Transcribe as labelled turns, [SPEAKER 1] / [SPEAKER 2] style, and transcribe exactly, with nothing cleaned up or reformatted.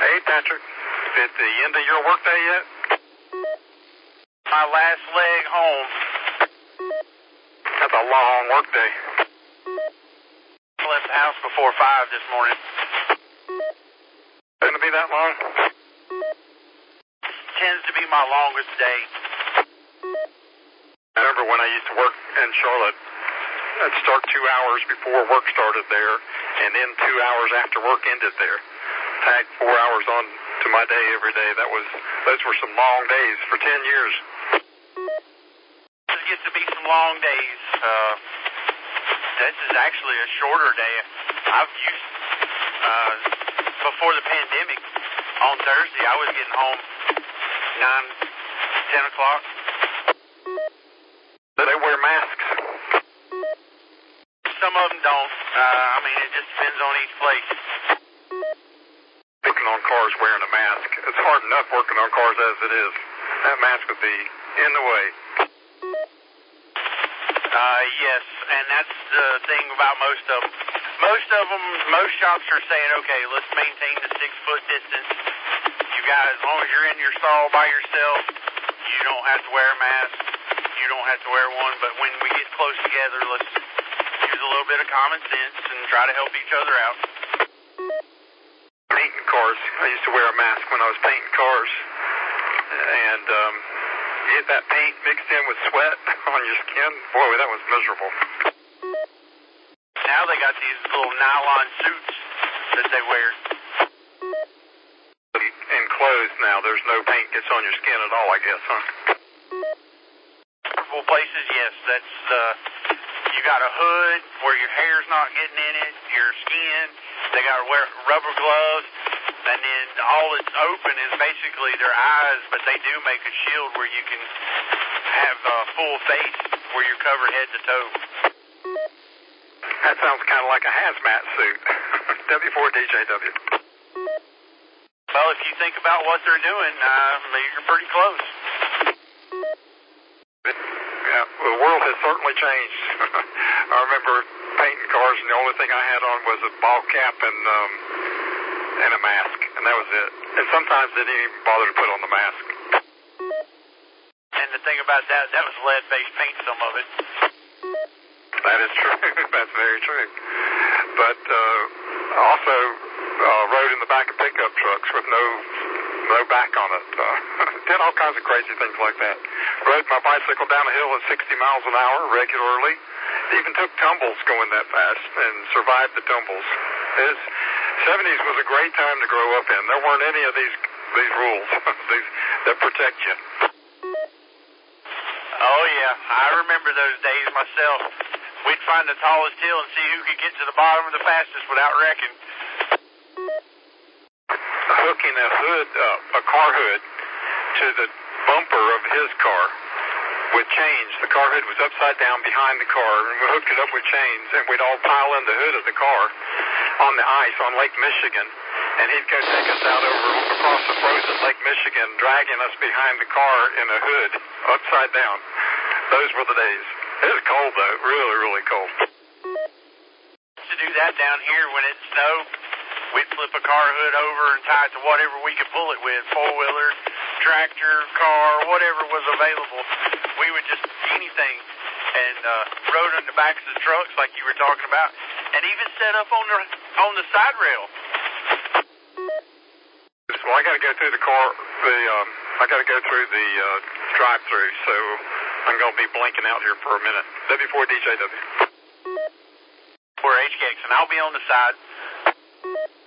[SPEAKER 1] Hey, Patrick. Is it the end of your workday yet?
[SPEAKER 2] My last leg home.
[SPEAKER 1] That's a long workday.
[SPEAKER 2] I left the house before five this morning.
[SPEAKER 1] Going to be that long?
[SPEAKER 2] Tends to be my longest day.
[SPEAKER 1] I remember when I used to work in Charlotte, I'd start two hours before work started there, and then two hours after work ended there. Tag four hours on to my day every day. That was, those were some long days for ten years.
[SPEAKER 2] This gets to be some long days. Uh, this is actually a shorter day. I've used, uh, before the pandemic, on Thursday, I was getting home nine, ten o'clock.
[SPEAKER 1] Do they wear masks?
[SPEAKER 2] Some of them don't. Uh, I mean, it just depends on each place.
[SPEAKER 1] Working on cars wearing a mask. It's hard enough working on cars as it is. That mask would be in the way.
[SPEAKER 2] Uh, yes, and that's the thing about most of them. Most of them, most shops are saying, okay, let's maintain the six-foot distance. You guys, as long as you're in your stall by yourself, you don't have to wear a mask. You don't have to wear one, but when we get close together, let's use a little bit of common sense and try to help each other out.
[SPEAKER 1] Painting cars. I used to wear a mask when I was painting cars. And, um, you get that paint mixed in with sweat on your skin. Boy, that was miserable.
[SPEAKER 2] Now they got these little nylon suits that they wear.
[SPEAKER 1] Enclosed now. There's no paint gets on your skin at all, I guess, huh?
[SPEAKER 2] Several places, yes. That's, uh, you got a hood where your hair's not getting in it, your skin. They got to wear rubber gloves. And then all that's open is basically their eyes, but they do make a shield where you can have a full face where you're covered head to toe.
[SPEAKER 1] That sounds kind of like a hazmat suit. W four D J W.
[SPEAKER 2] Well, if you think about what they're doing, uh, you're pretty close.
[SPEAKER 1] Yeah, well, the world has certainly changed. I remember painting cars, and the only thing I had on was a ball cap and um, and a mask, and that was it. And sometimes they didn't even bother to put on the mask.
[SPEAKER 2] And the thing about that, that was lead-based paint, some of it.
[SPEAKER 1] That is true. That's very true. But uh, also uh, rode in the back of pickup trucks with no no back on it. Uh, did all kinds of crazy things like that. Rode my bicycle down a hill at sixty miles an hour regularly. Even took tumbles going that fast and survived the tumbles. His seventies was a great time to grow up in. There weren't any of these these rules these, that protect you.
[SPEAKER 2] Oh, yeah. I remember those days myself. We'd find the tallest hill and see who could get to the bottom of the fastest without wrecking.
[SPEAKER 1] Hooking a hood, uh, a car hood, to the bumper of his car with chains. The car hood was upside down behind the car, and we hooked it up with chains, and we'd all pile in the hood of the car on the ice on Lake Michigan, and he'd go take us out over across the frozen Lake Michigan, dragging us behind the car in a hood, upside down. Those were the days. It was cold, though. Really, really cold.
[SPEAKER 2] To do that down here when it snowed, we'd flip a car hood over and tie it to whatever we could pull it with, four-wheeler, tractor, car, whatever was available. We would just, anything, and uh, rode on the backs of the trucks like you were talking about, and even set up on the on the side rail.
[SPEAKER 1] Well, I got to go through the car, the, um, I got to go through the uh, drive-through, so I'm going to be blinking out here for a minute. W four D J W.
[SPEAKER 2] We're H K X, and I'll be on the side.